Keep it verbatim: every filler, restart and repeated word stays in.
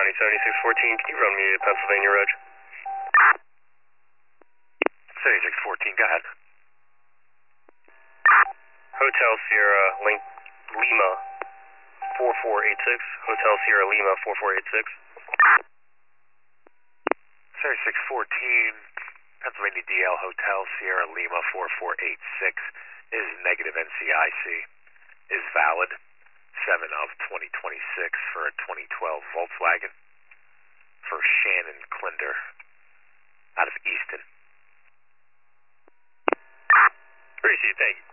County, seventy-six fourteen, can you run me a Pennsylvania Reg? seventy-six fourteen, go ahead. Hotel Sierra Link Lima four four eight six. Hotel Sierra Lima four four eight six. seventy-six fourteen, Pennsylvania D L Hotel Sierra Lima four four eight six is negative N C I C. Is valid seven of twenty twenty-six for a twenty twelve Volkswagen for Shannon Klinder out of Easton. Appreciate it, thank you.